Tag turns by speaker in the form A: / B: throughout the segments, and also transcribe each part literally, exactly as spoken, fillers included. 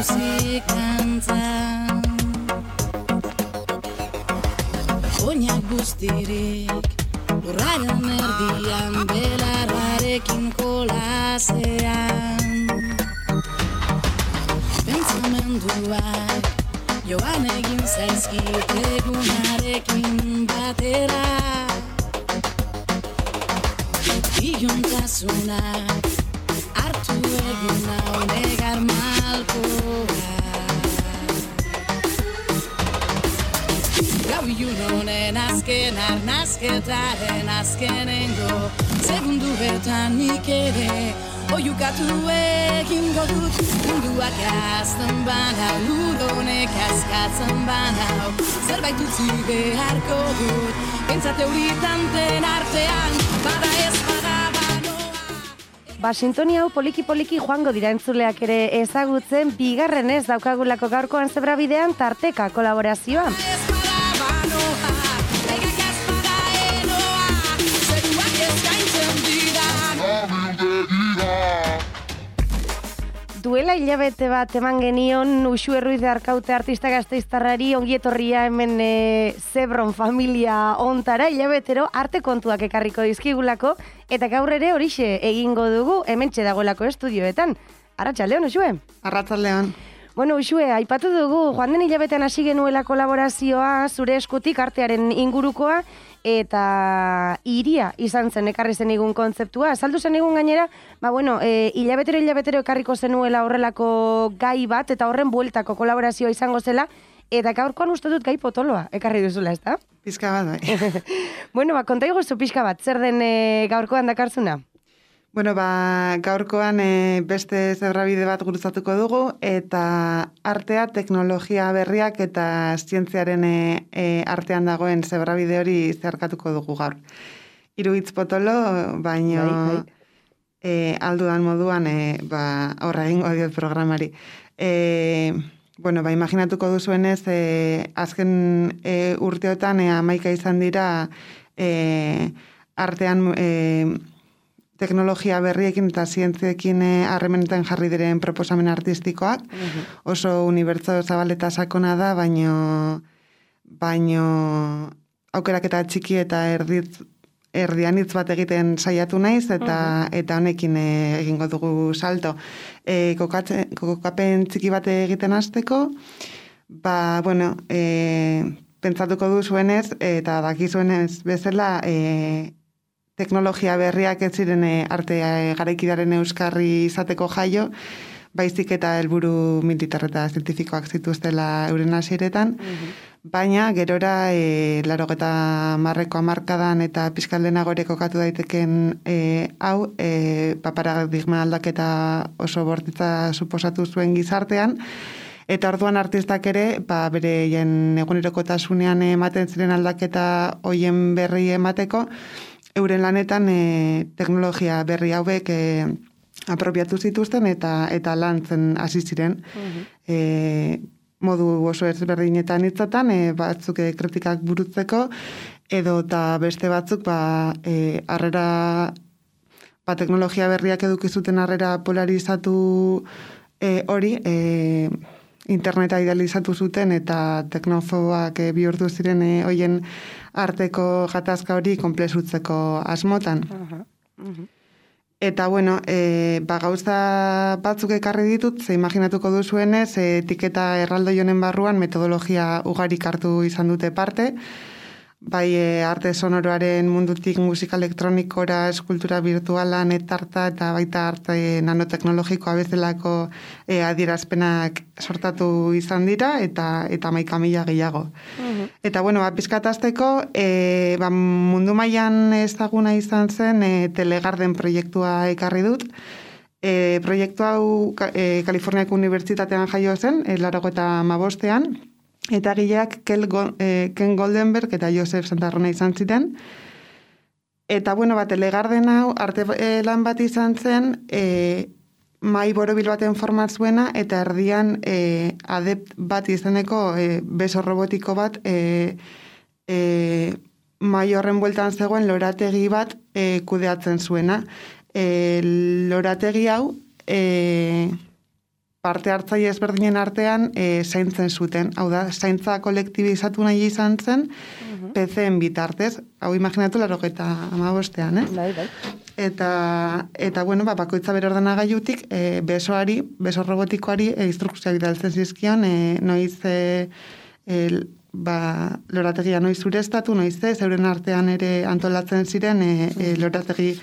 A: muzikantzan oinak guztirik lurraren erdian belarrarekin kolasean pentsamenduak joan egin zaizkit egunarekin batera iluntasunak hartu egun hau negar malkoa gau ilunonen azken arnazketaren azkenengo segunduetan nik ere oiukatu egingo dut munduak azten banau ludonek askatzen banau zerbait utzi beharko dut pentsate horitanten artean bada ez bada banoa.
B: Ba, sintonia hau poliki-poliki joango dira entzuleak ere ezagutzen bigarren ez daukagulako gaurkoan zebrabidean tarteka kolaborazioa. Duela hilabete bat eman genion Uxue Ruiz de Arkaute artista gasteiztarrari ongietorria hemen e, Zebron familia ontara hilabetero arte kontuak ekarriko dizkigulako eta gaur ere horixe egingo dugu hementxe dagoelako estudioetan. Arratsaldeon, Uxue?
C: Arratsaldeon.
B: Bueno, Uxue, aipatu dugu, joan den hilabetean hasi genuela kolaborazioa zure eskutik artearen ingurukoa eta iria izan zen ekarri zen igun kontzeptua. Azaldu zen igun gainera, ba bueno, e, hilabetero hilabetero ekarriko zenuela horrelako gai bat eta horren bueltako kolaborazioa izango zela eta gaurkoan uste dut gai potoloa ekarri duzula, ezta?
C: Pizka bat, bai.
B: Bueno, ba, konta iguzu pixka bat, zer den e, gaurkoan dakarzuna?
C: Bueno, ba, gaurkoan e, beste zebrabide bat gurutzatuko dugu, eta artea, teknologia berriak eta zientziaren e, e, artean dagoen zebrabide hori zeharkatuko dugu gaur. Hiru hitz potolo, baino bai, bai. E, aldudan moduan e, ba, horra egingo diot programari. E, bueno, ba, imaginatuko duzuenez, e, azken e, urteotan e, hamaika izan dira e, artean... E, teknologia berriekin eta zientziekin harremenetan jarri diren proposamen artistikoak. Uh-huh. Oso unibertso zabaleta sakona da, baino, baino aukeraketa txiki eta erditz, erdianitz bat egiten saiatu naiz, eta, uh-huh. eta honekin egingo dugu salto. E, kokatze, kokapen txiki bat egiten hasteko, ba, bueno, e, pentsatuko duzuenez, eta dakizuenez bezala, e, teknologia berriak ez ziren arte garaikidaren euskarri izateko jaio, baizik eta helburu militar eta zientifikoak zituztela euren hasieretan, uh-huh. baina gerora e, larogeta marreko hamarkadan eta pizkaldenago ere kokatu daiteken e, hau, e, paradigma aldaketa oso bortitza suposatu zuen gizartean, eta orduan artistak ere, ba, bere egunerokotasunean ematen ziren aldaketa hoien berri emateko, euren lanetan e, teknologia berri hauek e, apropiatu zituzten eta eta lantzen hasi ziren. Uh-huh. E, modu oso ezberdinetan hitzetan, e, batzuk e, kritikak burutzeko, edo eta beste batzuk ba, e, harrera, ba, teknologia berriak eduki zuten harrera polarizatu e, hori, e, interneta idealizatu zuten eta teknofoboak e, bihurtu ziren e, hoien arteko gatazka hori konplezutzeko asmotan. Uh-huh. Uh-huh. Eta, bueno, e, ba, gauza batzuk ekarri ditut, ze imaginatuko duzuenez, e, etiketa erraldoi honen barruan metodologia ugarik hartu izan dute parte, bai e, arte sonoroaren mundutik musika elektronikora, eskultura virtuala, netarta eta baita arte nanoteknologikoa bezalako e, adierazpenak sortatu izan dira eta eta hamaika mila gehiago. Uh-huh. Eta bueno, ba, pizkatazteko e, ba, mundu mailan ezaguna izan zen e, Telegarden proiektua ekarri dut. E, proiektu hau e, Kaliforniako Unibertsitatean jaio zen, e, laurogeita hamabostean, eta gileak Ken Goldenberg eta Joseph Santarrona izan ziren. Eta, bueno, bat, Telegarden hau arte lan bat izan zen, e, mai borobil baten format zuena, eta erdian e, adept bat izeneko e, beso robotiko bat e, e, mai horren bueltan zegoen lorategi bat e, kudeatzen zuena. E, lorategi hau e, parte hartzaile ezberdinen artean e, zaintzen zuten. Hau da, zaintza kolektibizatu nahi izan zen, uh-huh. P C-en bitartez. Hau imaginatu larogeta amabostean, eh?
B: Bai, bai.
C: Eta, eta bueno, ba, bakoitza bere ordenagailutik, e, besoari, beso robotikoari, e, instrukzioak bidaltzen zizkion, e, noiz, e, e, ba, lorategia noiz zureztatu, noiz ez, euren artean ere antolatzen ziren, e, e, lorategi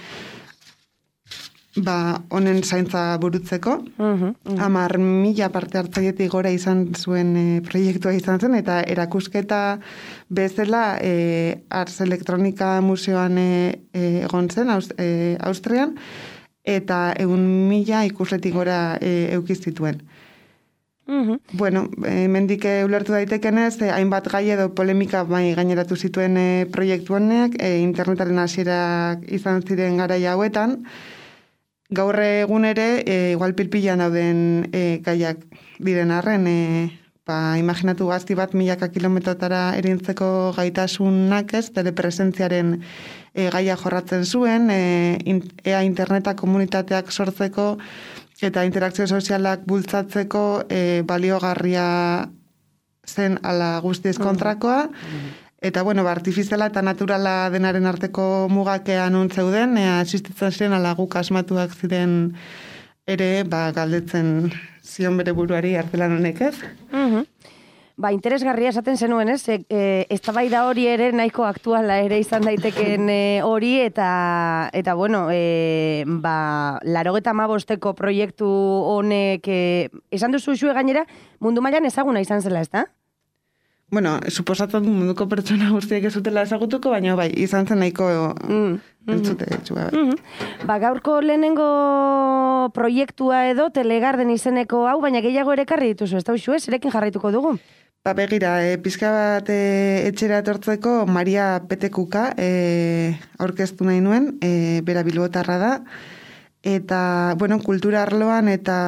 C: ba, honen zaintza burutzeko. Uh-huh, uh-huh. Amar mila parte hartzailetik gora izan zuen e, proiektua izan zen, eta erakusketa bezala e, Ars Elektronika Museoan e, e, egon zen, Aust, e, Austrian, eta egun mila ikusletik gora e, eukizituen. Uh-huh. Bueno, e, mendik ulertu daitekenez, e, hainbat gai edo polemika bai gaineratu zituen e, proiektu honek, e, internetaren hasierak izan ziren garaia hauetan. Gaur egun ere, e, igual pilpilan dauden e, gaiak diren arren, e, ba, imaginatu gazti bat milaka kilometrotara erintzeko gaitasunak ez, telepresentziaren e, gaia jorratzen zuen, e, in, ea interneta komunitateak sortzeko eta interakzio sozialak bultzatzeko e, baliogarria zen ala guztiz kontrakoa, eta, bueno, ba, artifiziala eta naturala denaren arteko mugakean untzeuden, ea existitzen ziren ala guk asmatuak ziren ere, ba, galdetzen zion bere buruari artelan honek ez.
B: Uh-huh. Ba, interesgarria esaten zenuen, ez? E, e, eztabaida hori ere nahiko aktuala ere izan daiteken e, hori, eta, eta bueno, e, ba, larogeta amabosteko proiektu honek, e, esan duzu zue gainera, mundu mailan ezaguna izan zela, ez da?
C: Bueno, suposatzen munduko pertsona guztiek ez zutela ezagutuko, baina bai, izan zen nahiko mm, entzute etxua. Bai.
B: Mm-hmm. Ba, gaurko lehenengo proiektua edo Telegarden izeneko hau, baina gehiago ere karri dituzu, ez da uxu, ez? Erekin jarraituko dugu?
C: Ba, begira, e, pizka bat e, etxera etortzeko Maria Petekuka e, aurkeztu nahi nuen, e, bera bilbotarra da, eta, bueno, kultura arloan eta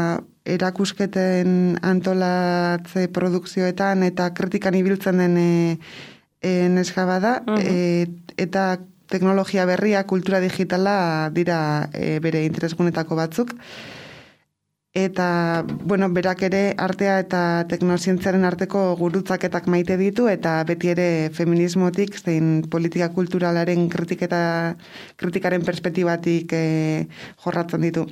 C: erakusketen antolatze produkzioetan eta kritikan ibiltzen den e, e, neska bada, uh-huh. e, eta teknologia berria, kultura digitala dira e, bere interesgunetako batzuk. Eta, bueno, berak ere artea eta teknozientziaren arteko gurutzaketak maite ditu, eta beti ere feminismotik, zein politika kulturalaren kritiketa, kritikaren perspektibatik e, jorratzen ditu.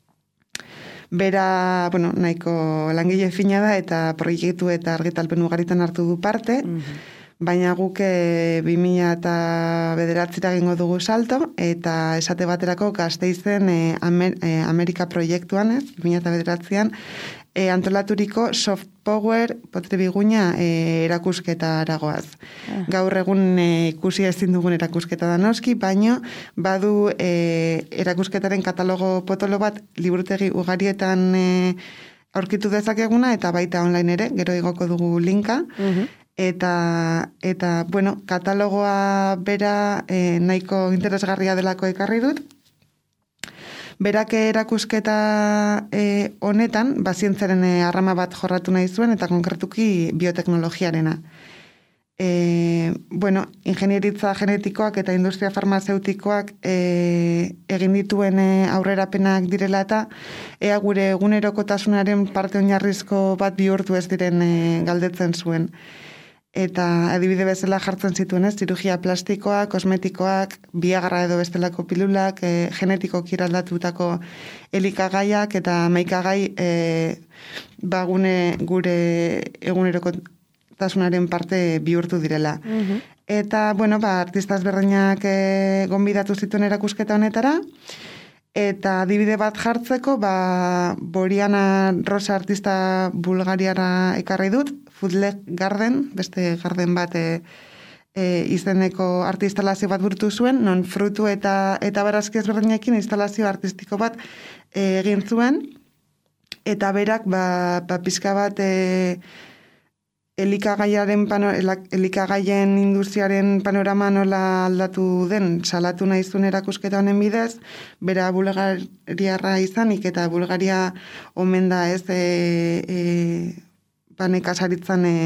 C: Bera, bueno, nahiko langile fina da eta proiektu eta argitalpen ugaritan hartu du parte, mm-hmm. baina guk e, bi mila bederatzira egingo dugu salto, eta esate baterako Gasteizen e, Amer, e, Amerika proiektuan, ez, bi mila bederatzean, e, antolaturiko soft power potre biguina e, erakusketa aragoaz. Ah. Gaur egun e, ikusi ezin dugun erakusketa da noski, baino badu e, erakusketaren katalogo potolo bat liburutegi ugarietan e, aurkitu dezakeguna, eta baita online ere, gero igoko dugu linka, uh-huh. eta, eta, bueno, katalogoa bera e, nahiko interesgarria delako ekarri dut. Berak erakusketa e, honetan, bazientzaren e, arrama bat jorratu nahi zuen, eta konkretuki bioteknologiarena. E, bueno, ingenieritza genetikoak eta industria farmazeutikoak e, egin dituen e, aurrerapenak direla eta ea gure egunerokotasunaren parte oinarrizko bat bihurtu ez diren e, galdetzen zuen. Eta adibide bezala jartzen zituen ez, zirurgia plastikoak, kosmetikoak, biagarra edo bestelako pilulak, e, genetiko kiraldatutako elikagaiak eta maikagai e, bagune gure egunerokotasunaren parte bihurtu direla. Uh-huh. Eta, bueno, ba, artista ezberdinak e, gonbidatu zituen erakusketa honetara, eta adibide bat jartzeko, ba, Boriana Rosa artista bulgariara ekarri dut, Foodleg Garden, beste garden bat e, e, izeneko artistalazio bat burutu zuen, non frutu eta eta barazki ezberdinekin instalazio artistiko bat e, egin zuen, eta berak ba, ba pizka bat e, elikagaiaren pano, elikagaien industriaren panorama nola aldatu den salatu nahi zuen erakusketa honen bidez, bera bulgariarra izanik eta Bulgaria omen da ez e, e, panekasaritzan e,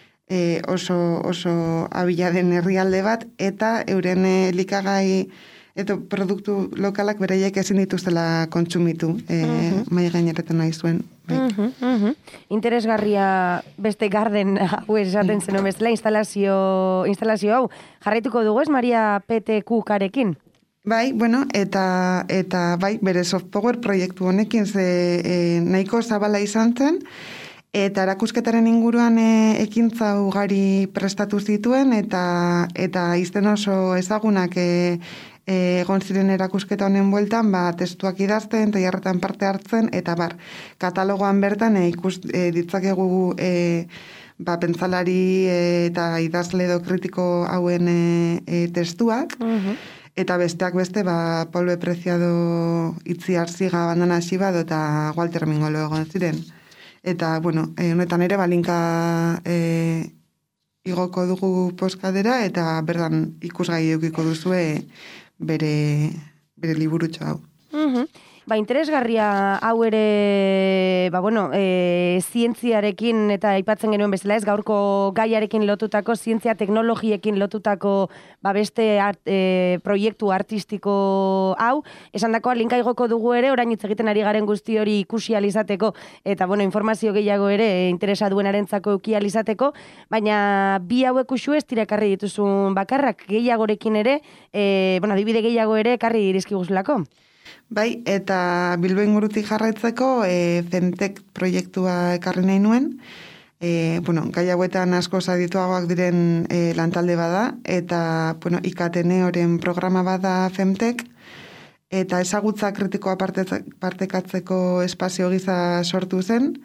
C: e, oso, oso abila den herrialde bat, eta euren elikagai eta produktu lokalak beraiek ezin dituztela kontsumitu, e, uh-huh. mai gaineretan nahi zuen. Bai.
B: Uh-huh, uh-huh. Interesgarria beste garden hau esaten zen bezala instalazio, instalazio hau. Jarraituko dugu ez, Maria P T Q-karekin?
C: Bai, bueno, eta, eta bai, bere soft power proiektu honekin ze e, nahiko zabala izan zen, eta erakusketaren inguruan e, ekintza ugari prestatu zituen, eta, eta izten oso ezagunak e, E, egon ziren erakusketa honen bueltan, ba, testuak idazten, tailerretan parte hartzen, eta bar, katalogoan bertan e, ikus e, ditzakegu e, ba, pentsalari e, eta idazle edo kritiko hauen e, e, testuak, uh-huh. eta besteak beste, ba, Paulo Preciado, Itziar Ziga, Bandana Xibado eta Walter Mingolo egon ziren. Eta, bueno, e, honetan ere, balinka e, igoko dugu poskadera, eta berdan ikusgai eukiko duzue bere, bere liburutxo hau.
B: Uh-huh. Ba, interesgarria hau ere, ba, bueno, e, zientziarekin eta aipatzen genuen bezala ez, gaurko gaiarekin lotutako, zientzia teknologiekin lotutako ba, beste art, e, proiektu artistiko hau, esan dakoa linka igoko dugu ere, orain hitz egiten ari garen guzti hori ikusi alizateko, eta, bueno, informazio gehiago ere, e, interesa duenarentzako euki alizateko, baina bi hauek usu ez tirakarri dituzun bakarrak, gehiagorekin ere, e, bueno, adibide gehiago ere, karri dizkiguzulako.
C: Bai, eta Bilbo ingurutik jarraitzeko e, Femtek proiektua ekarri nahi nuen. E, bueno, gai hauetan asko adituagoak diren e, lantalde bada, eta bueno, I K T N oren programa bada Femtek, eta ezagutza kritikoa parte, partekatzeko espazio giza sortu zen,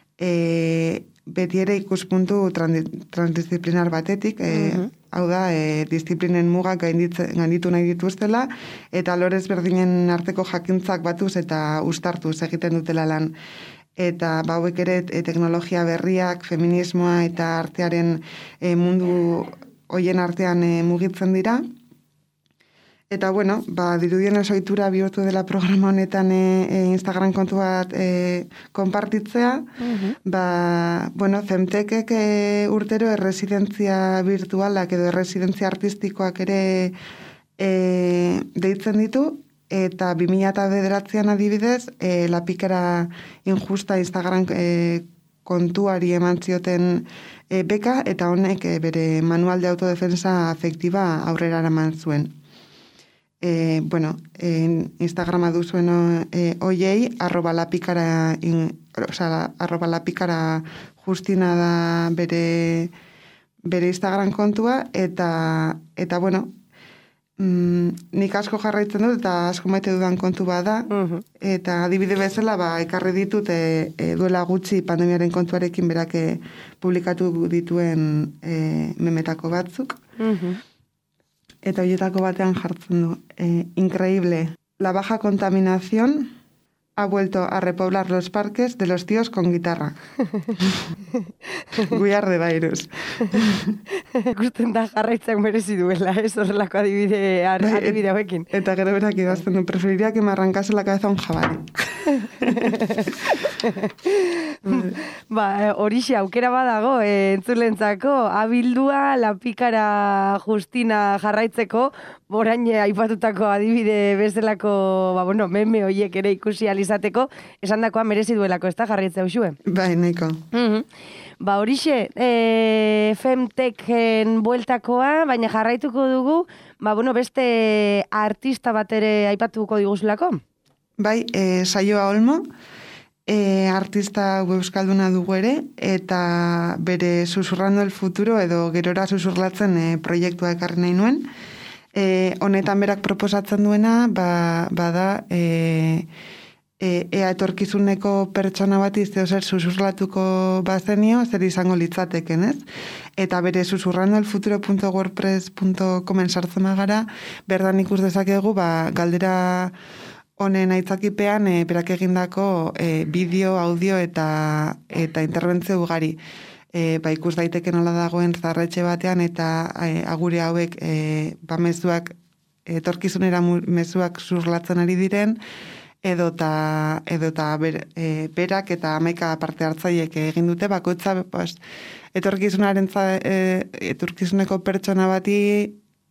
C: e, beti ere ikuspuntu transdisziplinar batetik, e, uh-huh. hau da, e, disiplinen mugak gainditu nahi dituztela, eta lorez berdinen arteko jakintzak batuz eta ustartuz egiten dutela lan. Eta bauek ere e, teknologia berriak, feminismoa eta artearen e, mundu hoien artean e, mugitzen dira. Eta, bueno, ba, dirudien osoitura bihurtu dela programa honetan e, e, Instagram kontu bat e, konpartitzea. Uh-huh. Ba, bueno, Femtekek e, urtero erresidentzia virtualak edo erresidentzia artistikoak ere e, deitzen ditu, eta bi mila bederatzian adibidez, e, La Pikara Injusta Instagram e, kontuari eman zioten e, beka, eta honek e, bere manual de autodefensa afektiba aurrera eraman zuen. E, bueno, en Instagrama duzuen e, oiei, arroba lapikara, in, oza, arroba lapikara justina da bere, bere Instagram kontua, eta, eta bueno, mm, nik asko jarraitzen dut, eta asko maite dudan kontu bada, uh-huh. eta adibide bezala, ba, ekarri ditut, e, e, duela gutxi pandemiaren kontuarekin berak e, publikatu dituen e, memetako batzuk. Uh-huh. Eta horietako batean jartzen du. Eh, increíble. La baja contaminación ha vuelto a repoblar los parques de los tíos con guitarra. We are the virus.
B: Gusten da jarraitzak merezi duela, ez horrelako adibide, adibide hauekin.
C: Eta gero berak idazten du, preferiria que me arrancase la cabeza un jabari.
B: Ba, horixe aukera badago, e, entzulentzako, abildua, La Pikara Justina jarraitzeko, orain aipatutako adibide bezalako, ba, bueno, meme horiek ere ikusi alizateko, esan dakoa merezi duelako, ez da jarraitzea usue?
C: Bai, nahiko.
B: Mm-hmm. Ba, horixe, e, Femteken bueltakoa, baina jarraituko dugu, ba, bueno, beste artista bat ere aipatuko diguzulako?
C: Bai, e, Saioa Olmo, e, artista euskalduna dugu ere, eta bere Susurrando el Futuro edo gerora susurlatzen e, proiektua ekarri nahi nuen. E, honetan berak proposatzen duena, ba, bada, e, e, ea etorkizuneko pertsona bat izteo zer susurlatuko bazenio, zer izango litzateken, ez? Eta bere susurrando el futuro punto wordpress punto com sartzen magara, berdan ikus dezakegu, ba, galdera honen aitzakipean e, berak egindako e, bideo, audio eta eta interbentzio ugari. E, ba, ikus daiteke nola dagoen zarretxe batean eta e, agure hauek e, ba, mezuak, etorkizunera mezuak surlatzen ari diren, edota, edota ber, e, berak eta hamaika parte hartzaiek egin dute, bakoitza pues, etorkizunaren e, etorkizuneko pertsona bati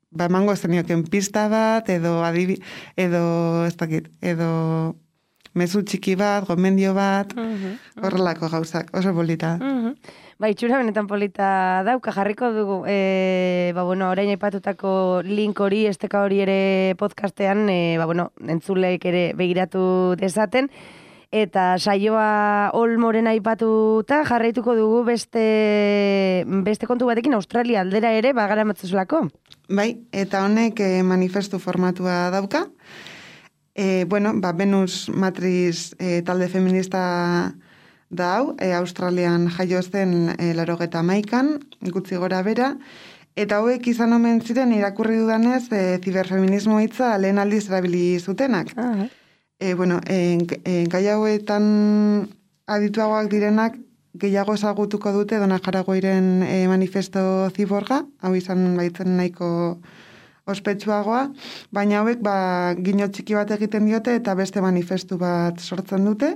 C: ba, emango zenioken pista bat, edo, adibi, edo, ez dakit, edo mezu txiki bat, gomendio bat, horrelako gauzak, oso polita.
B: Uh-huh. Ba, itxura benetan polita dauka, jarriko dugu, e, ba, bueno, orain aipatutako link hori, esteka hori ere podcastean, e, ba, bueno, entzuleek ere begiratu dezaten, eta saioa Olmoren aipatuta jarraituko dugu beste, beste kontu batekin Australia aldera ere bagara matzuzulako.
C: Bai, eta honek eh, manifestu formatua dauka. E, bueno, ba, Venus Matrix e, talde feminista da hau, e, Australian jaio zen e, larogeta maikan, gutxi gora bera, eta hauek izan omen ziren irakurri dudanez e, ziberfeminismo hitza lehen aldiz erabili zutenak.
B: Ah,
C: E, bueno, e, e, gai hauetan adituagoak direnak gehiago ezagutuko dute Dona Jaragoiren e, manifesto ziborga, hau izan baitzen nahiko ospetsuagoa, baina hauek ba, gino txiki bat egiten diote eta beste manifestu bat sortzen dute.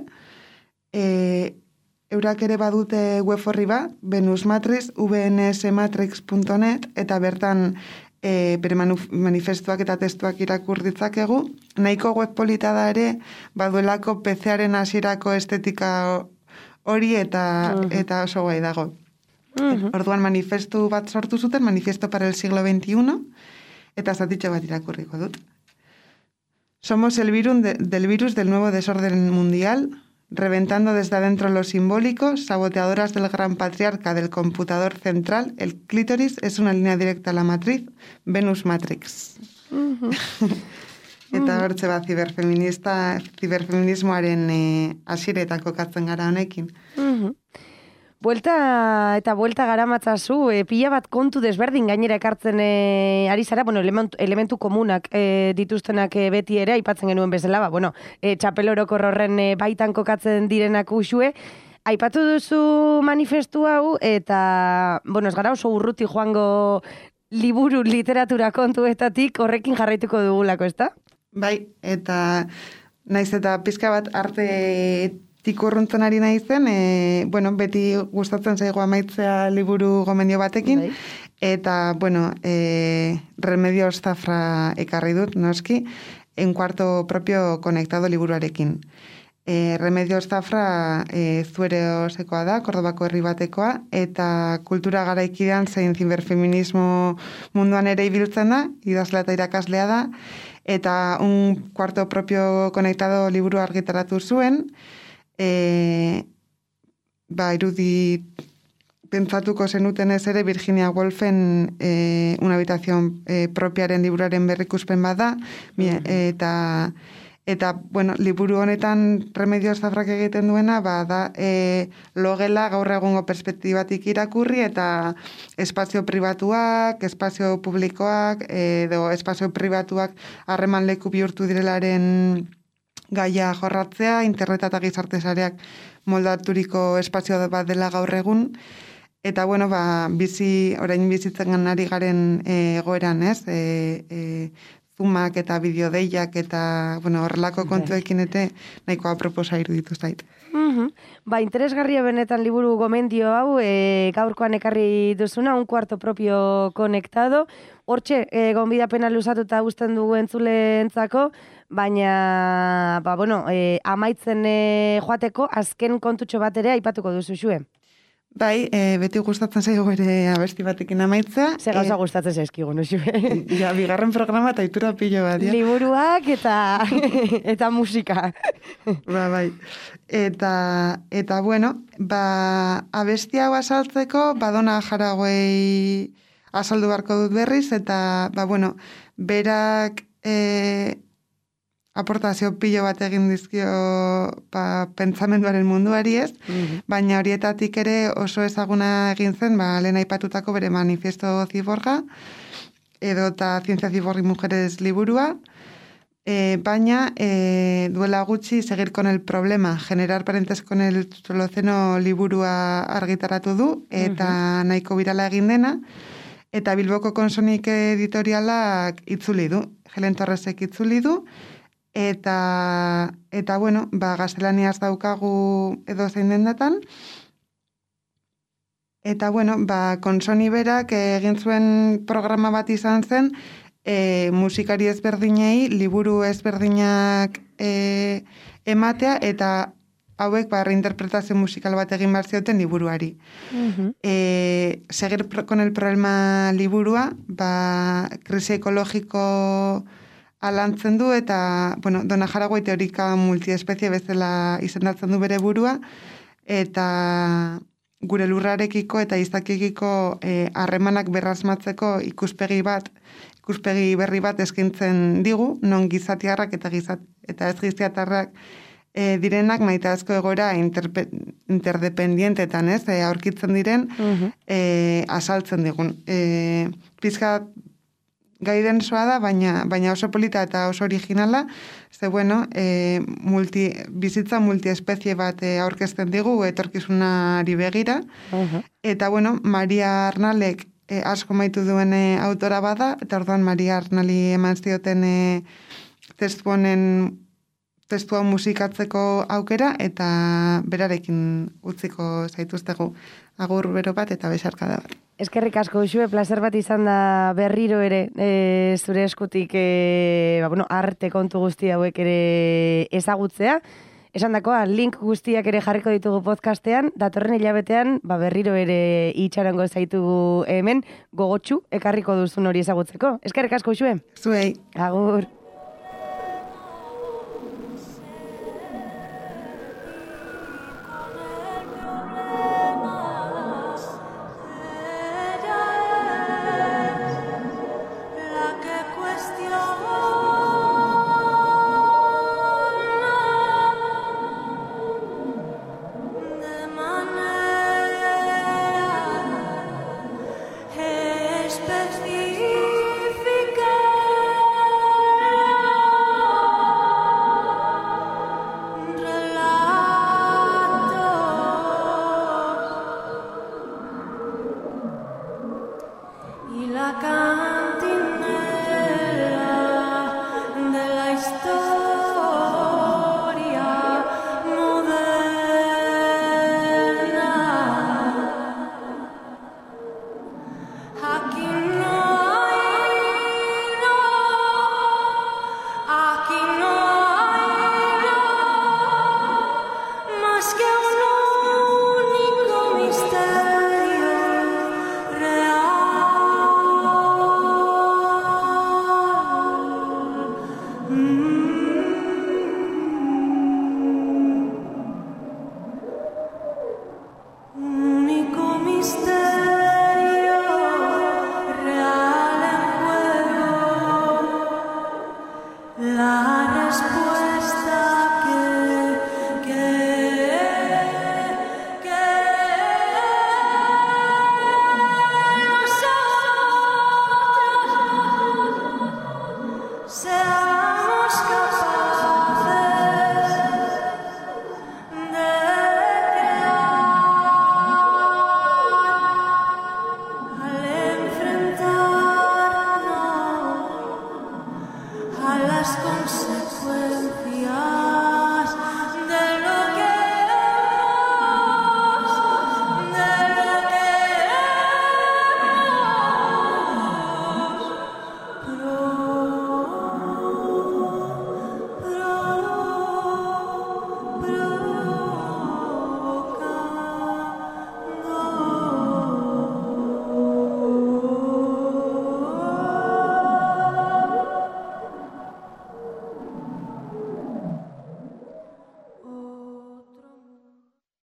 C: E, eurak ere badute web horri bat, Venus Matrix, v n s matrix punto net, eta bertan E, bere manifestuak eta testuak irakur ditzakegu. Nahiko web polita da ere, baduelako P C-aren hasierako estetika hori eta, uh-huh. eta oso guai dago. Uh-huh. Orduan manifestu bat sortu zuten, Manifiesto para el siglo veintiuno, eta zatitxo bat irakurriko dut. Somos el virus de, del virus del nuevo desorden mundial, reventando desde adentro lo simbólico, saboteadoras del gran patriarca del computador central, el clítoris es una línea directa a la matriz, Venus Matrix. Uh-huh. Eta hortze bat ziberfeminista, ziberfeminismoaren eh, asiretako katzen gara honekin.
B: Uh-huh. Buelta eta buelta garamatzazu, e, pila bat kontu desberdin gainera ekartzen e, ari zara, bueno, elementu, elementu komunak e, dituztenak e, beti ere, aipatzen genuen bezala, ba, bueno, e, txapel orokor horren e, baitan kokatzen direnak usue, aipatu duzu manifestu hau, eta, bueno, ez gara oso urruti joango liburu literatura kontuetatik horrekin jarraituko dugulako, ezta?
C: Bai, eta naiz eta pizka bat arte tikurruntzen ari nahi zen, e, bueno, beti gustatzen zaigu amaitzea liburu gomendio batekin, bai. Eta, bueno, e, Remedios Zafra ekarri dut, noski, en cuarto propio konektado liburuarekin. E, Remedios Zafra e, Zuereosekoa da, Kordobako herri batekoa, eta kultura garaikidean zein ziberfeminismo munduan ere ibiltzen da, idazlea eta irakaslea da, eta un cuarto propio konektado liburu argitaratu zuen, E, ba, irudi pentsatuko zenuten ez ere Virginia Woolfen e, una habitación e, propiaren liburuaren berrikuspen bada, uh-huh. eta eta bueno, liburu honetan Remedios Zafrak egiten duena ba, da e, logela gaur egungo perspektibatik irakurri eta espazio pribatuak, espazio publikoak edo espazio pribatuak harreman leku bihurtu direlaren gaia jorratzea, internet eta gizarte sareak moldaturiko espazio bat dela gaur egun, eta bueno, ba, bizi, orain bizitzen ari garen e, egoeran, ez? E, e, zumak eta bideodeiak eta, bueno, horrelako kontuekin ete nahikoa proposa iruditu zait.
B: Uh-huh. Ba, interesgarria benetan liburu gomendio hau, e, gaurkoan ekarri duzuna, un cuarto propio konektado. Hortxe, e, gonbidapena luzatuta usten dugu entzuleentzako, baina, ba, bueno, e, amaitzen e, joateko, azken kontutxo bat ere aipatuko duzu xue.
C: Bai, e, beti gustatzen zaigu ere abesti batekin amaitzea.
B: Ze gauza e, gustatzen zaizkigu, no xue?
C: Ja, bigarren programa eta itura pilo bat, ja.
B: Liburuak eta, eta musika.
C: Ba, bai. Eta, eta bueno, ba, abesti hau asaltzeko, badona Jaragoi azaldu beharko dut berriz, eta, ba, bueno, berak e, aportazio pilo bat egin dizkio ba, pentsamenduaren munduari ez, mm-hmm. baina horietatik ere oso ezaguna egin zen, ba, lehen aipatutako bere manifiesto ziborga, edo eta Zientzia Ziborri Mujeres liburua, e, baina e, duela gutxi Seguir con el problema, generar parentes con el Soloceno liburua argitaratu du, eta mm-hmm. nahiko birala egin dena, eta Bilboko Konsonik editorialak itzuli du, Helen Torresek itzuli du, eta, eta bueno, ba, gaztelaniaz daukagu edo zein dendatan, eta bueno, ba, Konsoni berak egin zuen programa bat izan zen, e, musikari ezberdinei liburu ezberdinak e, ematea eta hauek ba, reinterpretazio musikal bat egin behar zioten liburuari. Uh-huh. E, Seguir con el problema liburua, ba, krisi ekologiko alantzen du eta, bueno, Dona Haraway teorika multiespezie bezala izendatzen du bere burua, eta gure lurrarekiko eta izakikiko harremanak e, berrasmatzeko ikuspegi bat, ikuspegi berri bat eskaintzen digu, non gizatiarrak eta, gizat, eta ez gizatarrak e, direnak maitazko egoera interpe, interdependientetan, ez, e, aurkitzen diren, uh-huh. e, asaltzen digun. E, Pizkat gai densoa da, baina, baina oso polita eta oso originala, ze bueno, e, multi, bizitza multiespezie bat e, aurkezten digu etorkizunari begira, uh-huh. eta bueno, Maria Arnalek e, asko maitu duen e, autora bada, eta orduan Maria Arnali eman zioten e, testu honen testua musikatzeko aukera, eta berarekin utziko zaituztegu agur bero bat eta besarkada bat.
B: Eskerrik asko, Uxue, placer bat izan da berriro ere e, zure eskutik e, ba, bueno, arte kontu guzti hauek ere ezagutzea. Esan dakoa, link guztiak ere jarriko ditugu podcastean, datorren hilabetean ba, berriro ere itxarango zaitugu hemen, gogotsu ekarriko duzun hori ezagutzeko. Eskerrik asko, Uxue.
C: Zuei.
B: Agur.
D: Las consecuencias